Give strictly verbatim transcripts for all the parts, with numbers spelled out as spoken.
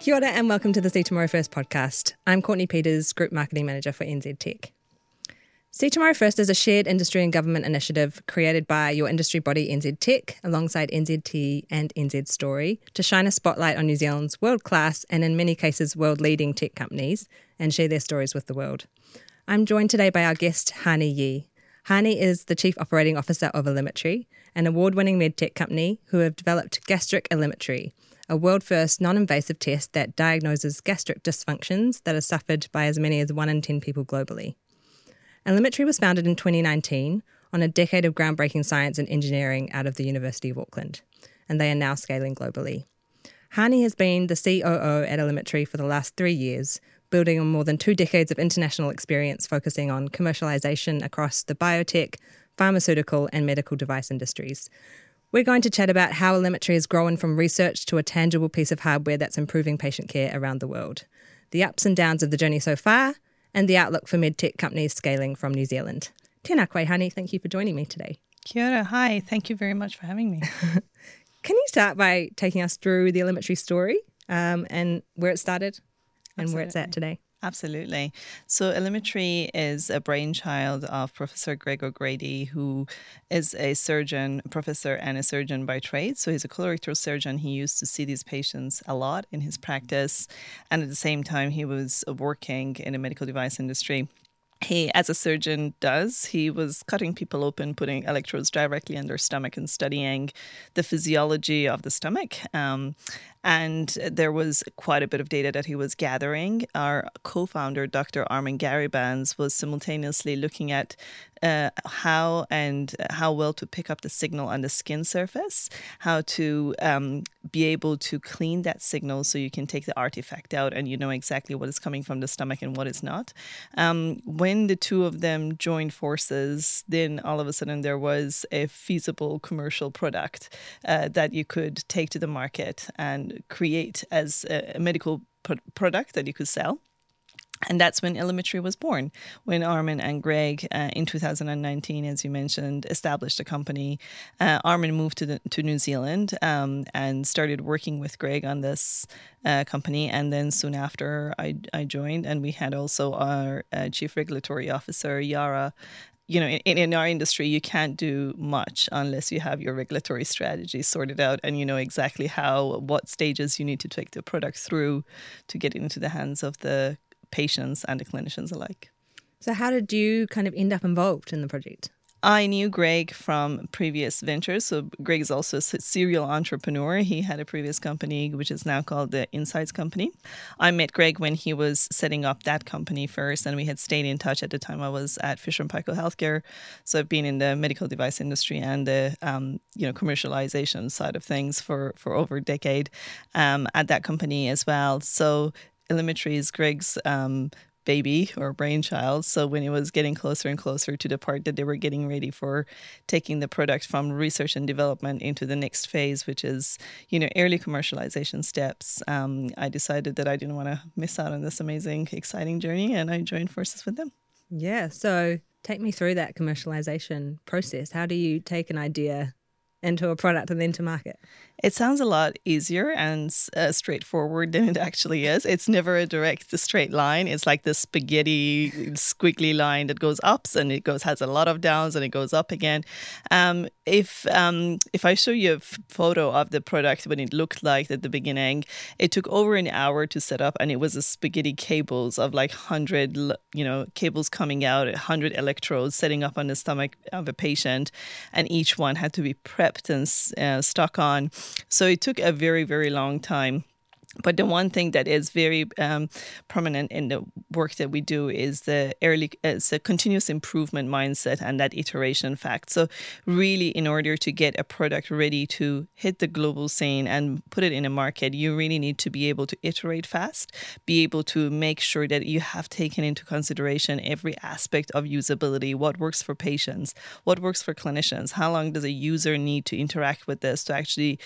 Kia ora and welcome to the See Tomorrow First podcast. I'm Courtney Peters, Group Marketing Manager for N Z Tech. See Tomorrow First is a shared industry and government initiative created by your industry body N Z Tech alongside N Z T and N Z Story to shine a spotlight on New Zealand's world-class and in many cases world-leading tech companies and share their stories with the world. I'm joined today by our guest Hani Yee. Hani is the Chief Operating Officer of Allimetry, an award-winning medtech company who have developed Gastric Allimetry, a world-first non-invasive test that diagnoses gastric dysfunctions that are suffered by as many as one in ten people globally. Allimetry was founded in twenty nineteen on a decade of groundbreaking science and engineering out of the University of Auckland, and they are now scaling globally. Hani has been the C O O at Allimetry for the last three years, building on more than two decades of international experience focusing on commercialisation across the biotech, pharmaceutical and medical device industries. We're going to chat about how Allimetry has grown from research to a tangible piece of hardware that's improving patient care around the world, the ups and downs of the journey so far, and the outlook for medtech companies scaling from New Zealand. Tēnā koe, Hani. Thank you for joining me today. Kia ora. Hi. Thank you very much for having me. Can you start by taking us through the Allimetry story um, and where it started and Absolutely. where it's at today? Absolutely. So Allimetry is a brainchild of Professor Greg O'Grady, who is a surgeon, professor and a surgeon by trade. So he's a colorectal surgeon. He used to see these patients a lot in his practice. And at the same time, he was working in the medical device industry. He, as a surgeon does, he was cutting people open, putting electrodes directly in their stomach and studying the physiology of the stomach. Um, and there was quite a bit of data that he was gathering. Our co-founder, Doctor Armin Garibans, was simultaneously looking at uh, how and how well to pick up the signal on the skin surface, how to um, be able to clean that signal so you can take the artifact out and you know exactly what is coming from the stomach and what is not. Um, when the two of them joined forces, then all of a sudden there was a feasible commercial product uh, that you could take to the market and create as a medical pro- product that you could sell. And that's when Allimetry was born, when Armin and Greg, uh, in two thousand nineteen, as you mentioned, established a company. Uh, Armin moved to the, to New Zealand um, and started working with Greg on this uh, company. And then soon after, I, I joined, and we had also our uh, Chief Regulatory Officer, Yara. You know, in, in our industry, you can't do much unless you have your regulatory strategy sorted out and you know exactly how, what stages you need to take the product through to get it into the hands of the patients and the clinicians alike. So how did you kind of end up involved in the project? I knew Greg from previous ventures. So Greg is also a serial entrepreneur. He had a previous company, which is now called the Insights Company. I met Greg when he was setting up that company first, and we had stayed in touch at the time. I was at Fisher and Paykel Healthcare. So I've been in the medical device industry and the um, you know commercialization side of things for, for over a decade um, at that company as well. So Allimetry is Greg's um, baby or brainchild. So when it was getting closer and closer to the part that they were getting ready for taking the product from research and development into the next phase, which is, you know, early commercialization steps, um, I decided that I didn't want to miss out on this amazing, exciting journey, and I joined forces with them. Yeah. So take me through that commercialization process. How do you take an idea into a product and then to market? It sounds a lot easier and uh, straightforward than it actually is. It's never a direct, straight line. It's like this spaghetti, squiggly line that goes up and it goes has a lot of downs and it goes up again. Um, if um, if I show you a f- photo of the product when it looked like at the beginning, it took over an hour to set up, and it was a spaghetti cables of like hundred, you know, cables coming out, a hundred electrodes setting up on the stomach of a patient, and each one had to be prepped and uh, stuck on. So it took a very, very long time. But the one thing that is very um, prominent in the work that we do is the early, it's a continuous improvement mindset and that iteration fact. So really, in order to get a product ready to hit the global scene and put it in a market, you really need to be able to iterate fast, be able to make sure that you have taken into consideration every aspect of usability, what works for patients, what works for clinicians, how long does a user need to interact with this to actually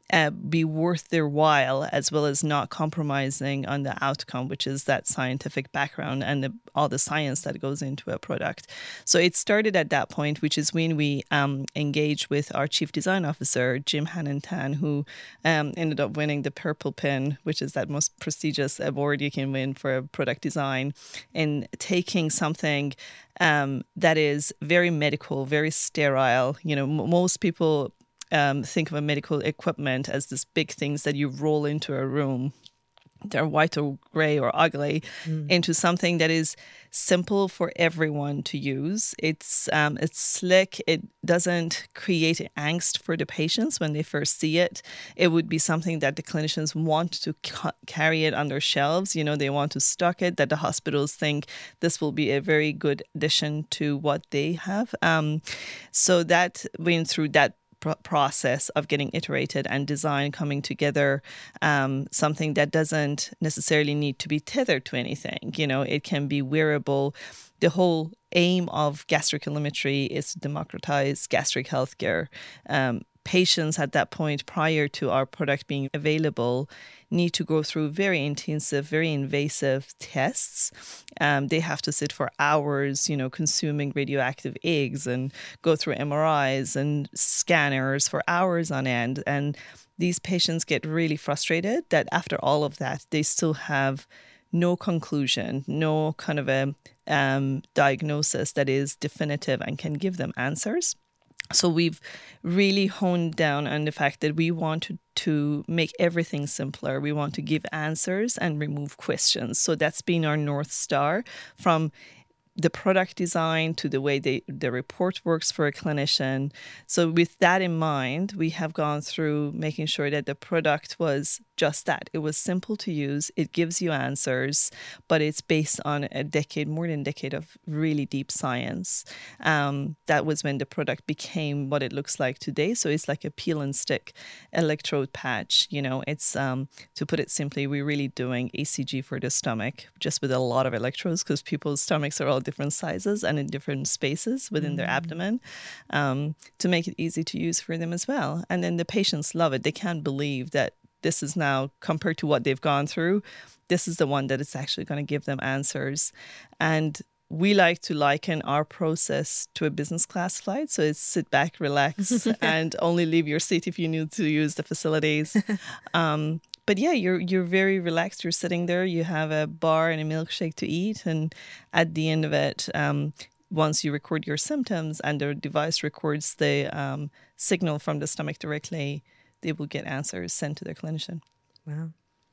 uh, be worth their while, as well as not compromising on the outcome, which is that scientific background and the, all the science that goes into a product. So it started at that point, which is when we um, engaged with our chief design officer, Jim Hannon-Tan, who um, ended up winning the Purple Pin, which is that most prestigious award you can win for product design, and taking something um, that is very medical, very sterile. You know, m- most people Um, think of a medical equipment as this big things that you roll into a room. They're white or gray or ugly, mm. into something that is simple for everyone to use. It's um, it's slick. It doesn't create angst for the patients when they first see it. It would be something that the clinicians want to ca- carry it on their shelves. You know, they want to stock it, that the hospitals think this will be a very good addition to what they have. Um, so that went through that process of getting iterated and design coming together, um, something that doesn't necessarily need to be tethered to anything. You know, it can be wearable. The whole aim of gastrocalorimetry is to democratize gastric healthcare. Um, patients at that point, prior to our product being available, need to go through very intensive, very invasive tests. Um, they have to sit for hours, you know, consuming radioactive eggs and go through M R Is and scanners for hours on end. And these patients get really frustrated that after all of that, they still have no conclusion, no kind of a um, diagnosis that is definitive and can give them answers. So we've really honed down on the fact that we want to, to make everything simpler. We want to give answers and remove questions. So that's been our North Star, from the product design to the way they, the report works for a clinician. So with that in mind, we have gone through making sure that the product was just that. It was simple to use. It gives you answers, but it's based on a decade, more than a decade of really deep science. Um, that was when the product became what it looks like today. So it's like a peel and stick electrode patch. You know, it's, um, to put it simply, we're really doing E C G for the stomach, just with a lot of electrodes, because people's stomachs are all different sizes and in different spaces within mm. their abdomen, um, to make it easy to use for them as well. And then the patients love it. They can't believe that this is now, compared to what they've gone through, this is the one that is actually going to give them answers. And we like to liken our process to a business class flight. So it's sit back, relax, and only leave your seat if you need to use the facilities. Um, but yeah, you're you're very relaxed. You're sitting there. You have a bar and a milkshake to eat. And at the end of it, um, once you record your symptoms and the device records the um, signal from the stomach directly, they will get answers sent to their clinician. Wow.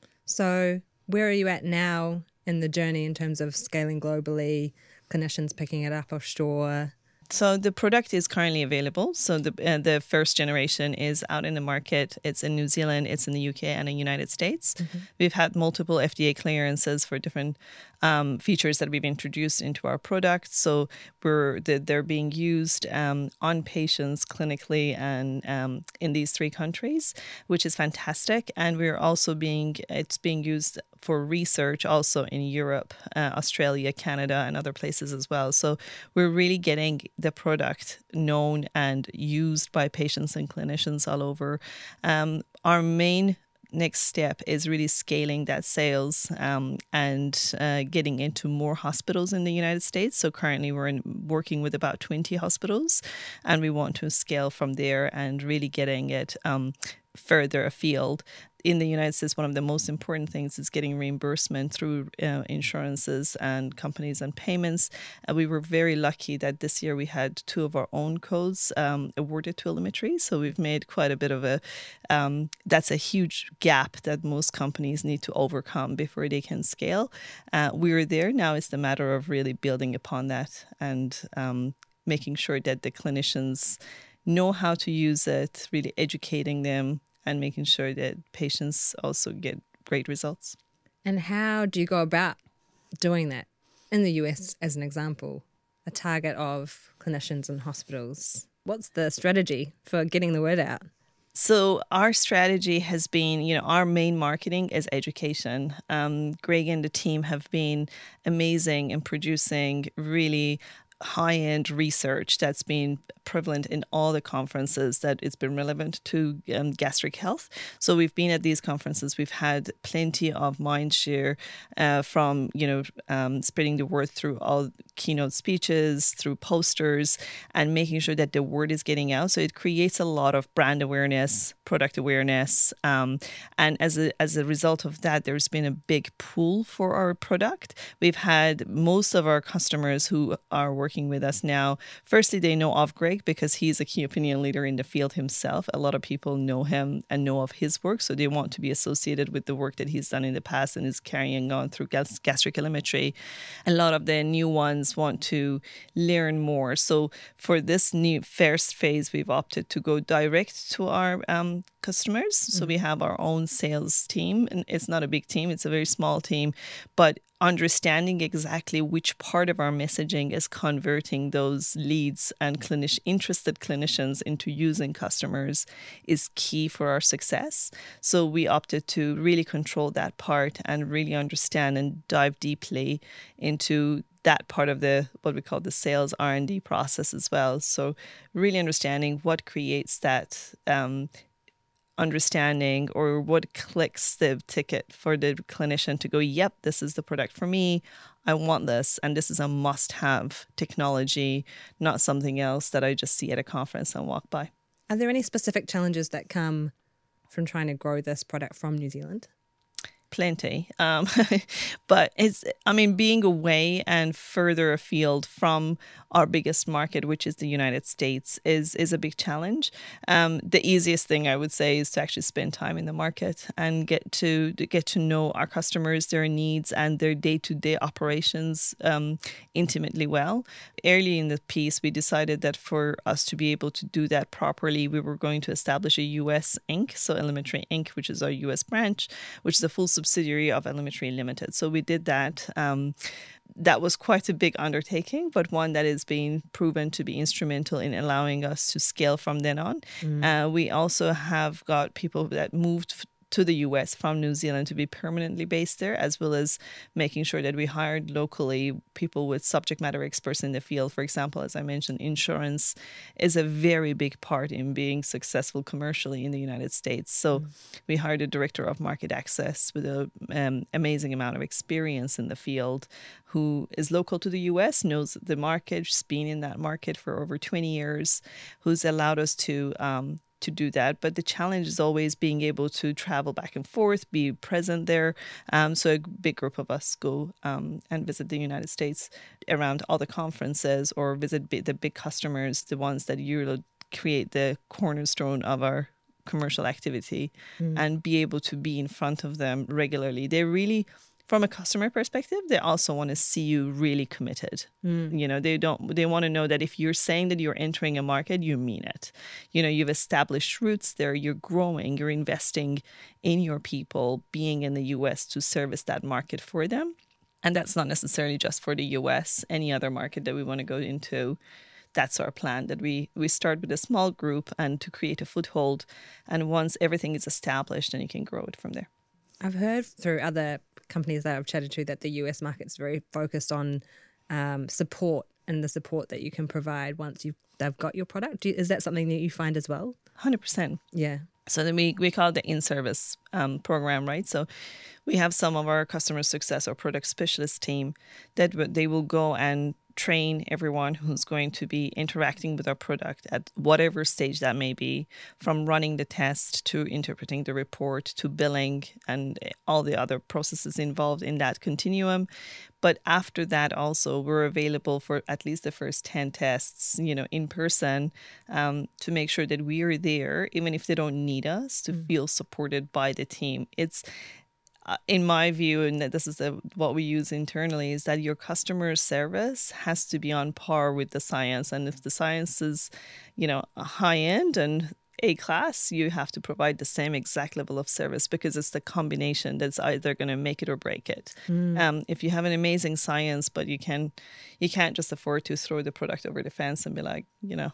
So where are you at now in the journey in terms of scaling globally, clinicians picking it up offshore? So the product is currently available. So the uh, the first generation is out in the market. It's in New Zealand, it's in the U K, and the United States. Mm-hmm. We've had multiple F D A clearances for different um, features that we've introduced into our product. So we're they're being used um, on patients clinically and um, in these three countries, which is fantastic. And we're also being it's being used for research also in Europe, uh, Australia, Canada, and other places as well. So we're really getting the product known and used by patients and clinicians all over. Um, our main next step is really scaling that sales um, and uh, getting into more hospitals in the United States. So currently we're in, working with about twenty hospitals, and we want to scale from there and really getting it um, further afield. In the United States, one of the most important things is getting reimbursement through uh, insurances and companies and payments. And we were very lucky that this year we had two of our own codes um, awarded to Allimetry. So we've made quite a bit of a, um, that's a huge gap that most companies need to overcome before they can scale. Uh, we're there. Now it's the matter of really building upon that and um, making sure that the clinicians know how to use it, really educating them, and making sure that patients also get great results. And how do you go about doing that? In the U S, as an example, a target of clinicians and hospitals. What's the strategy for getting the word out? So our strategy has been, you know, our main marketing is education. Um, Greg and the team have been amazing in producing really high-end research that's been prevalent in all the conferences that it's been relevant to um, gastric health. So we've been at these conferences. We've had plenty of mind share uh, from, you know, um, spreading the word through all keynote speeches, through posters, and making sure that the word is getting out. So it creates a lot of brand awareness, product awareness. Um, and as a, as a result of that, there's been a big pull for our product. We've had most of our customers who are working with us now, firstly, they know of Greg because he's a key opinion leader in the field himself. A lot of people know him and know of his work, so they want to be associated with the work that he's done in the past and is carrying on through gas- gastric telemetry. A lot of the new ones want to learn more. So for this new first phase, we've opted to go direct to our um, customers. Mm-hmm. So we have our own sales team, and it's not a big team, it's a very small team, but understanding exactly which part of our messaging is converting those leads and clinic- interested clinicians into using customers is key for our success. So we opted to really control that part and really understand and dive deeply into that part of the what we call the sales R and D process as well. So really understanding what creates that um, understanding or what clicks the ticket for the clinician to go, yep, this is the product for me. I want this. And this is a must-have technology, not something else that I just see at a conference and walk by. Are there any specific challenges that come from trying to grow this product from New Zealand? Plenty. Um, but it's, I mean, being away and further afield from our biggest market, which is the United States, is is a big challenge. Um, the easiest thing I would say is to actually spend time in the market and get to, to get to know our customers, their needs, and their day-to-day operations um, intimately well. Early in the piece, we decided that for us to be able to do that properly, we were going to establish a U S Incorporated, so Elementary Incorporated, which is our U S branch, which is a full subsidiary of Elementary Limited. So we did that. Um, that was quite a big undertaking, but one that is being proven to be instrumental in allowing us to scale from then on. Mm. Uh, we also have got people that moved f- to the U S from New Zealand to be permanently based there, as well as making sure that we hired locally people with subject matter experts in the field. For example, as I mentioned, insurance is a very big part in being successful commercially in the United States. So mm. we hired a director of market access with an um, amazing amount of experience in the field, who is local to the U S, knows the market, has been in that market for over twenty years, who's allowed us to um, to do that. But the challenge is always being able to travel back and forth, be present there. Um, so a big group of us go um, and visit the United States around all the conferences or visit b- the big customers, the ones that you create the cornerstone of our commercial activity, mm. and be able to be in front of them regularly. They really... From a customer perspective, they also want to see you really committed. Mm. You know, they don't. They want to know that if you're saying that you're entering a market, you mean it. You know, you've established roots there. You're growing. You're investing in your people being in the U S to service that market for them. And that's not necessarily just for the U S. Any other market that we want to go into, that's our plan, that we, we start with a small group and to create a foothold. And once everything is established, then you can grow it from there. I've heard through other companies that I've chatted to that the U S market's very focused on um, support and the support that you can provide once you've they've got your product. Do you, is that something that you find as well? one hundred percent. Yeah. So then we, we call it the in-service um, program, right? So we have some of our customer success or product specialist team that they will go and train everyone who's going to be interacting with our product at whatever stage that may be, from running the test to interpreting the report to billing and all the other processes involved in that continuum. But after that also, we're available for at least the first ten tests, you know, in person, um, to make sure that we are there, even if they don't need us, to mm. feel supported by the team. It's Uh, in my view, and this is the, what we use internally, is that your customer service has to be on par with the science. And if the science is, you know, high end and A class, you have to provide the same exact level of service, because it's the combination that's either going to make it or break it. Mm. Um, if you have an amazing science, but you can, you can't just afford to throw the product over the fence and be like, you know,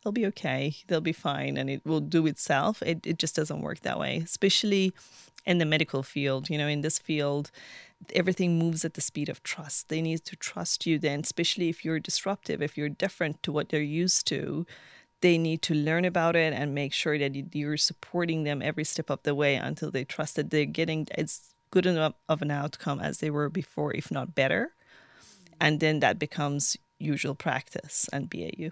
they'll be okay, they'll be fine, and it will do itself. It, it just doesn't work that way, especially in the medical field. You know, in this field, everything moves at the speed of trust. They need to trust you then, especially if you're disruptive, if you're different to what they're used to. They need to learn about it and make sure that you're supporting them every step of the way until they trust that they're getting as good enough of an outcome as they were before, if not better. And then that becomes usual practice and B A U.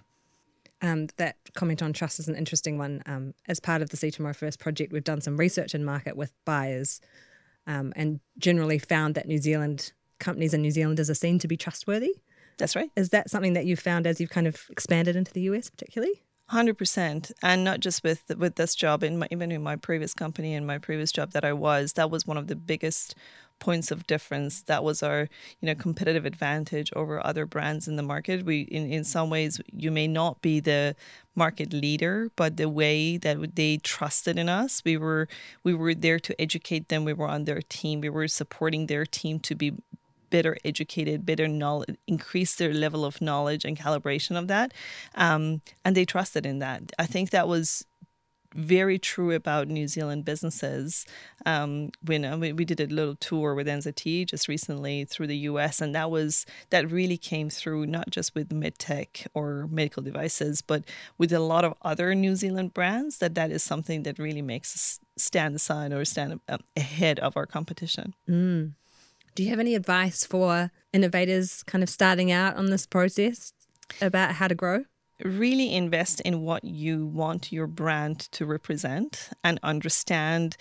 Um, that comment on trust is an interesting one. Um, as part of the See Tomorrow First project, we've done some research in market with buyers um, and generally found that New Zealand companies and New Zealanders are seen to be trustworthy. That's right. Is that something that you've found as you've kind of expanded into the U S particularly? one hundred percent. And not just with with this job, in my, even in my previous company and my previous job that I was, that was one of the biggest points of difference. That was our, you know, competitive advantage over other brands in the market. We, in, in some ways, you may not be the market leader, but the way that they trusted in us, we were we were there to educate them. We were on their team. We were supporting their team to be better educated, better knowledge, increase their level of knowledge and calibration of that. Um, and they trusted in that. I think that was very true about New Zealand businesses. Um, when uh, we, we did a little tour with N Z T just recently through the U S, and that was that really came through not just with medtech or medical devices, but with a lot of other New Zealand brands. That that is something that really makes us stand aside or stand ahead of our competition. Mm. Do you have any advice for innovators kind of starting out on this process about how to grow? Really invest in what you want your brand to represent and understand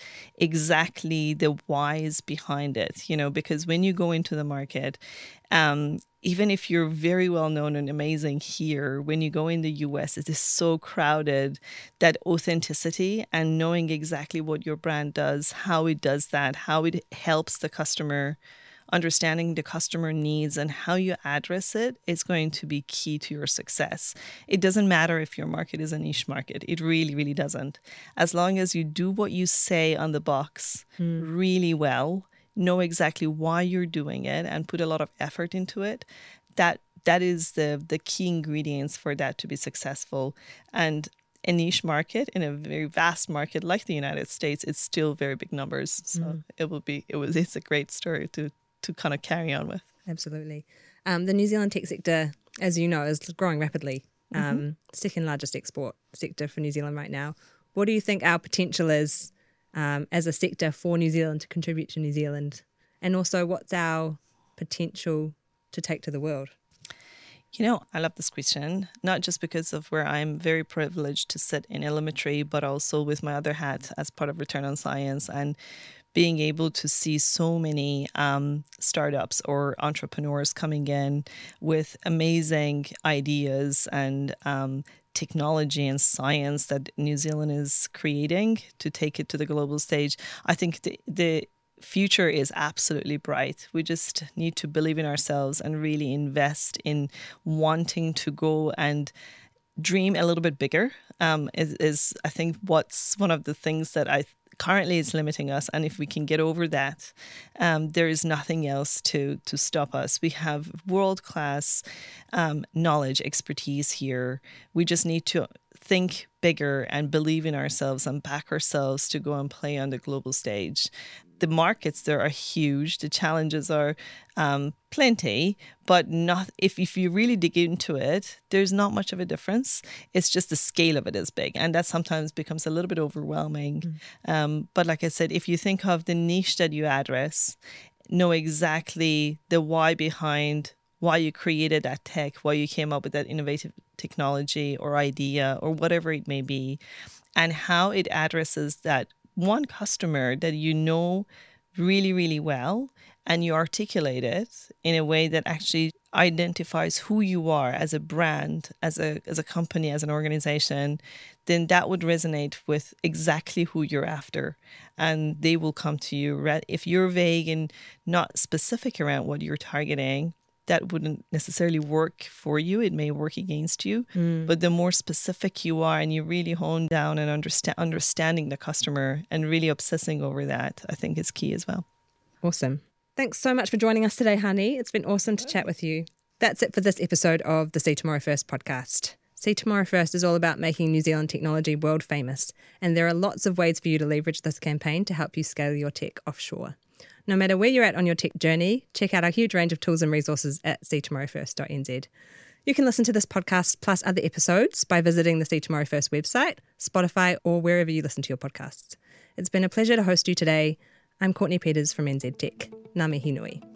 exactly the whys behind it, you know, because when you go into the market, um, even if you're very well known and amazing here, when you go in the U S, it is so crowded that authenticity and knowing exactly what your brand does, how it does that, how it helps the customer, understanding the customer needs and how you address it is going to be key to your success. It doesn't matter if your market is a niche market. It really, really doesn't. As long as you do what you say on the box mm. really well, know exactly why you're doing it and put a lot of effort into it, that that is the, the key ingredients for that to be successful. And a niche market in a very vast market like the United States, it's still very big numbers. So mm. it will be, it was, it's a great story to to kind of carry on with. Absolutely. Um, the New Zealand tech sector, as you know, is growing rapidly. Um, mm-hmm. Second largest export sector for New Zealand right now. What do you think our potential is um, as a sector for New Zealand to contribute to New Zealand? And also, what's our potential to take to the world? You know, I love this question, not just because of where I'm very privileged to sit in Elemetry, but also with my other hat as part of Return on Science and being able to see so many um, startups or entrepreneurs coming in with amazing ideas and um, technology and science that New Zealand is creating to take it to the global stage. I think the, the future is absolutely bright. We just need to believe in ourselves and really invest in wanting to go and dream a little bit bigger um, is, is, I think, what's one of the things that I currently is limiting us. And if we can get over that, um, there is nothing else to to stop us. We have world-class um, knowledge, expertise here. We just need to think bigger and believe in ourselves and back ourselves to go and play on the global stage. The markets there are huge. The challenges are um, plenty, but not if, if you really dig into it, there's not much of a difference. It's just the scale of it is big, and that sometimes becomes a little bit overwhelming. Mm. Um, but like I said, if you think of the niche that you address, know exactly the why behind why you created that tech, why you came up with that innovative technology or idea or whatever it may be, and how it addresses that one customer that you know really, really well, and you articulate it in a way that actually identifies who you are as a brand, as a as a company, as an organization, then that would resonate with exactly who you're after. And they will come to you. If you're vague and not specific around what you're targeting, that wouldn't necessarily work for you. It may work against you. Mm. But the more specific you are and you really hone down and understand understanding the customer and really obsessing over that, I think is key as well. Awesome. Thanks so much for joining us today, Hani. It's been awesome to chat with you. That's it for this episode of the See Tomorrow First podcast. See Tomorrow First is all about making New Zealand technology world famous, and there are lots of ways for you to leverage this campaign to help you scale your tech offshore. No matter where you're at on your tech journey, check out our huge range of tools and resources at see tomorrow first dot n z. You can listen to this podcast plus other episodes by visiting the See Tomorrow First website, Spotify, or wherever you listen to your podcasts. It's been a pleasure to host you today. I'm Courtney Peters from N Z Tech. Ngā mihi nui.